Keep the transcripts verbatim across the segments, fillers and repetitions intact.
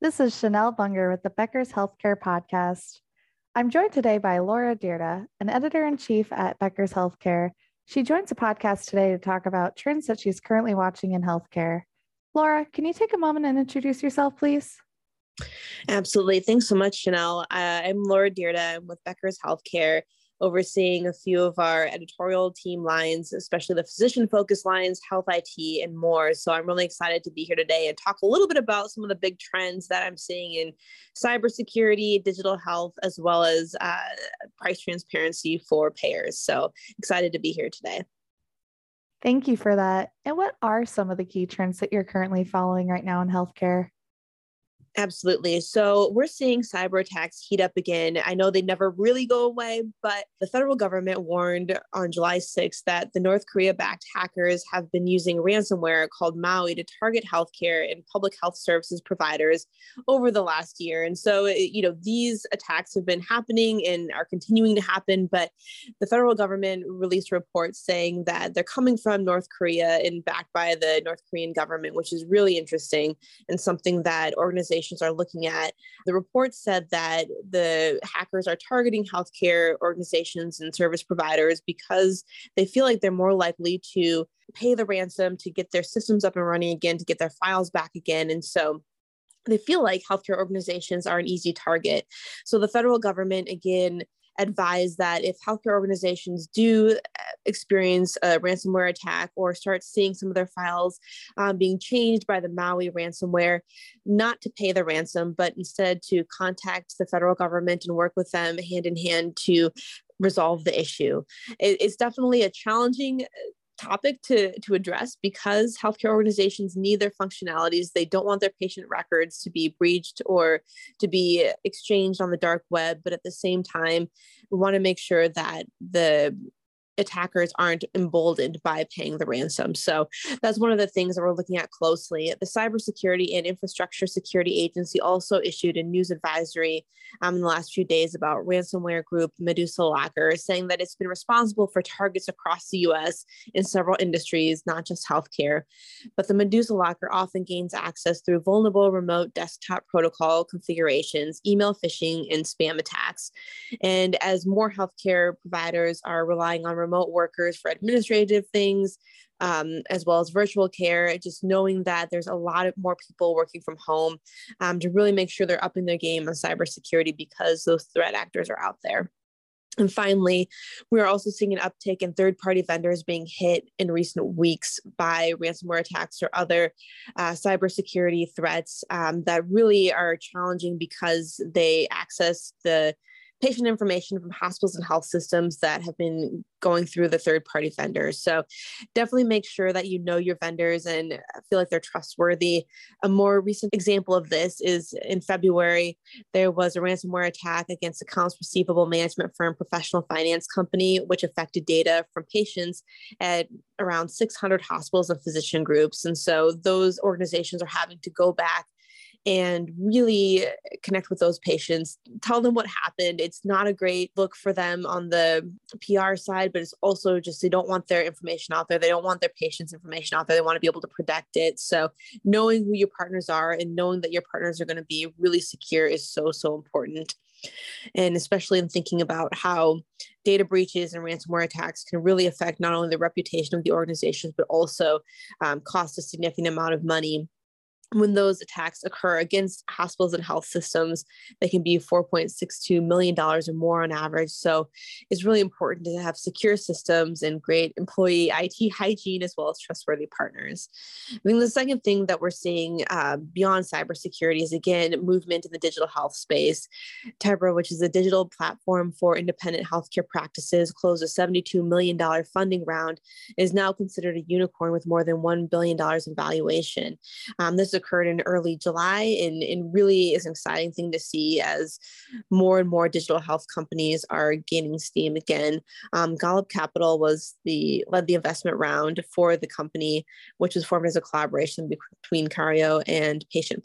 This is Chanel Bunger with the Becker's Healthcare Podcast. I'm joined today by Laura Dyrda, an editor-in-chief at Becker's Healthcare. She joins the podcast today to talk about trends that she's currently watching in healthcare. Laura, can you take a moment and introduce yourself, please? Absolutely. Thanks so much, Chanel. Uh, I'm Laura Dyrda. I'm with Becker's Healthcare, overseeing a few of our editorial team lines, especially the physician-focused lines, health I T, and more. So I'm really excited to be here today and talk a little bit about some of the big trends that I'm seeing in cybersecurity, digital health, as well as uh, price transparency for payers. So excited to be here today. Thank you for that. And what are some of the key trends that you're currently following right now in healthcare? Absolutely. So we're seeing cyber attacks heat up again. I know they never really go away, but the federal government warned on July sixth that the North Korea-backed hackers have been using ransomware called Maui to target healthcare and public health services providers over the last year. And so, you know, these attacks have been happening and are continuing to happen, but the federal government released reports saying that they're coming from North Korea and backed by the North Korean government, which is really interesting and something that organizations are looking at. The report said that the hackers are targeting healthcare organizations and service providers because they feel like they're more likely to pay the ransom to get their systems up and running again, to get their files back again. And so they feel like healthcare organizations are an easy target. So the federal government, again, advise that if healthcare organizations do experience a ransomware attack or start seeing some of their files um, being changed by the Maui ransomware, not to pay the ransom, but instead to contact the federal government and work with them hand in hand to resolve the issue. It, it's definitely a challenging topic to, to address because healthcare organizations need their functionalities. They don't want their patient records to be breached or to be exchanged on the dark web. But at the same time, we want to make sure that the attackers aren't emboldened by paying the ransom. So that's one of the things that we're looking at closely. The Cybersecurity and Infrastructure Security Agency also issued a news advisory um, in the last few days about ransomware group Medusa Locker, saying that it's been responsible for targets across the U S in several industries, not just healthcare. But the Medusa Locker often gains access through vulnerable remote desktop protocol configurations, email phishing, and spam attacks. And as more healthcare providers are relying on remote workers for administrative things, um, as well as virtual care, just knowing that there's a lot of more people working from home um, to really make sure they're upping their game on cybersecurity because those threat actors are out there. And finally, we're also seeing an uptick in third-party vendors being hit in recent weeks by ransomware attacks or other uh, cybersecurity threats um, that really are challenging because they access the patient information from hospitals and health systems that have been going through the third-party vendors. So definitely make sure that you know your vendors and feel like they're trustworthy. A more recent example of this is in February, there was a ransomware attack against accounts receivable management firm Professional Finance Company, which affected data from patients at around six hundred hospitals and physician groups. And so those organizations are having to go back and really connect with those patients, tell them what happened. It's not a great look for them on the P R side, but it's also just they don't want their information out there. They don't want their patients' information out there. They want to be able to protect it. So knowing who your partners are and knowing that your partners are going to be really secure is so, so important. And especially in thinking about how data breaches and ransomware attacks can really affect not only the reputation of the organizations, but also um, cost a significant amount of money. When those attacks occur against hospitals and health systems, they can be four point six two million dollars or more on average. So it's really important to have secure systems and great employee I T hygiene, as well as trustworthy partners. I think the second thing that we're seeing uh, beyond cybersecurity is, again, movement in the digital health space. Tevra, which is a digital platform for independent healthcare practices, closed a seventy-two million dollars funding round, is now considered a unicorn with more than one billion dollars in valuation. Um, this occurred in early July and, and really is an exciting thing to see as more and more digital health companies are gaining steam again. Um, Golub Capital was the led the investment round for the company, which was formed as a collaboration between Cario and PatientPath.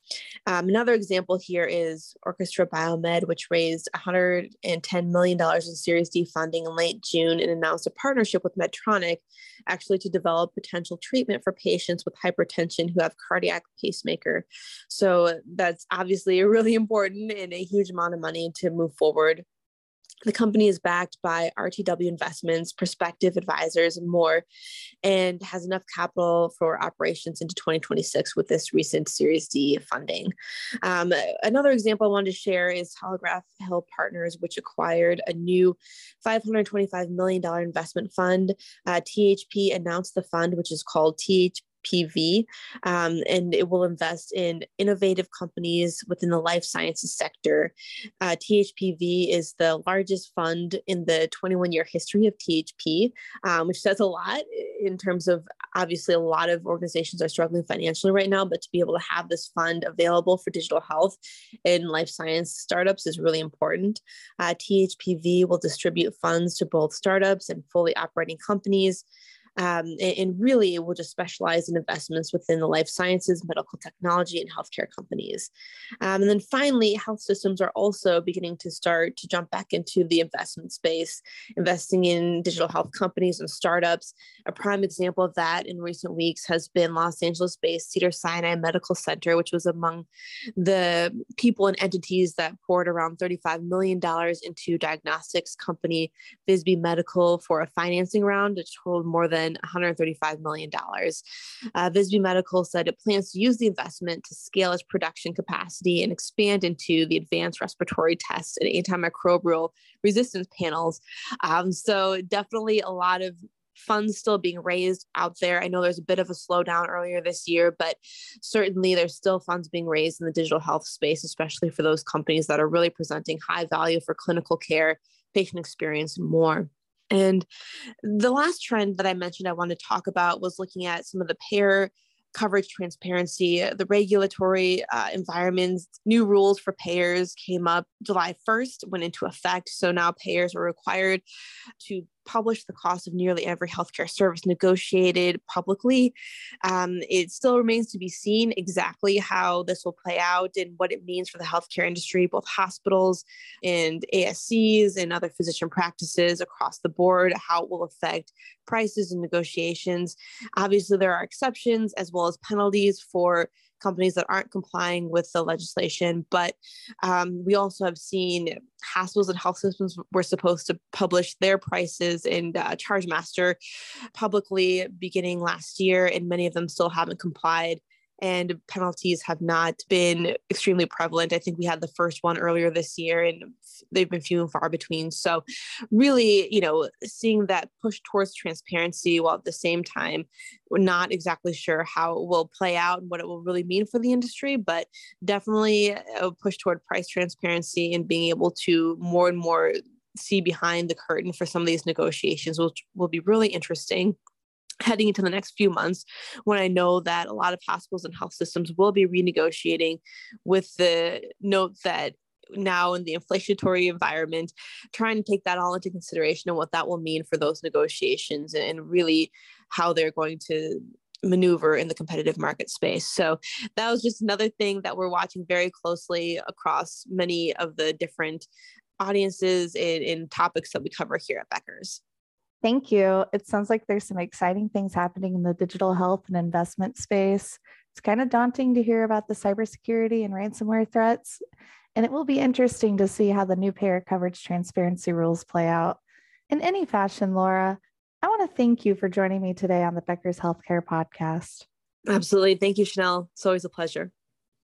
Um, another example here is Orchestra Biomed, which raised one hundred ten million dollars in Series D funding in late June and announced a partnership with Medtronic actually to develop potential treatment for patients with hypertension who have cardiac pacemaker. So that's obviously really important and a huge amount of money to move forward. The company is backed by R T W Investments, Prospective Advisors, and more, and has enough capital for operations into twenty twenty-six with this recent Series D funding. Um, another example I wanted to share is Telegraph Hill Partners, which acquired a new five hundred twenty-five million dollars investment fund. Uh, T H P announced the fund, which is called T H P P V, um, and it will invest in innovative companies within the life sciences sector. Uh, T H P V is the largest fund in the twenty-one year history of T H P, um, which says a lot in terms of obviously a lot of organizations are struggling financially right now, but to be able to have this fund available for digital health and life science startups is really important. Uh, T H P V will distribute funds to both startups and fully operating companies. Um, and, and really it will just specialize in investments within the life sciences, medical technology, and healthcare companies. Um, and then finally, health systems are also beginning to start to jump back into the investment space, investing in digital health companies and startups. A prime example of that in recent weeks has been Los Angeles-based Cedars-Sinai Medical Center, which was among the people and entities that poured around thirty-five million dollars into diagnostics company Visby Medical for a financing round, which totaled more than one hundred thirty-five million dollars. Uh, Visby Medical said it plans to use the investment to scale its production capacity and expand into the advanced respiratory tests and antimicrobial resistance panels. Um, so definitely a lot of funds still being raised out there. I know there's a bit of a slowdown earlier this year, but certainly there's still funds being raised in the digital health space, especially for those companies that are really presenting high value for clinical care, patient experience, and more. And the last trend that I mentioned I wanted to talk about was looking at some of the payer coverage transparency, the regulatory uh, environments. New rules for payers came up July first, went into effect. So now payers are required to publish the cost of nearly every healthcare service negotiated publicly. Um, it still remains to be seen exactly how this will play out and what it means for the healthcare industry, both hospitals and A S Cs and other physician practices across the board, how it will affect prices and negotiations. Obviously, there are exceptions as well as penalties for companies that aren't complying with the legislation. But um, we also have seen hospitals and health systems were supposed to publish their prices in uh, ChargeMaster publicly beginning last year, and many of them still haven't complied. And penalties have not been extremely prevalent. I think we had the first one earlier this year, and they've been few and far between. So really, you know, seeing that push towards transparency while at the same time, we're not exactly sure how it will play out and what it will really mean for the industry, but definitely a push toward price transparency and being able to more and more see behind the curtain for some of these negotiations, which will be really interesting heading into the next few months, when I know that a lot of hospitals and health systems will be renegotiating with the note that now in the inflationary environment, trying to take that all into consideration and what that will mean for those negotiations and really how they're going to maneuver in the competitive market space. So that was just another thing that we're watching very closely across many of the different audiences and, and topics that we cover here at Becker's. Thank you. It sounds like there's some exciting things happening in the digital health and investment space. It's kind of daunting to hear about the cybersecurity and ransomware threats, and it will be interesting to see how the new payer coverage transparency rules play out. In any fashion, Laura, I want to thank you for joining me today on the Becker's Healthcare Podcast. Absolutely. Thank you, Chanel. It's always a pleasure.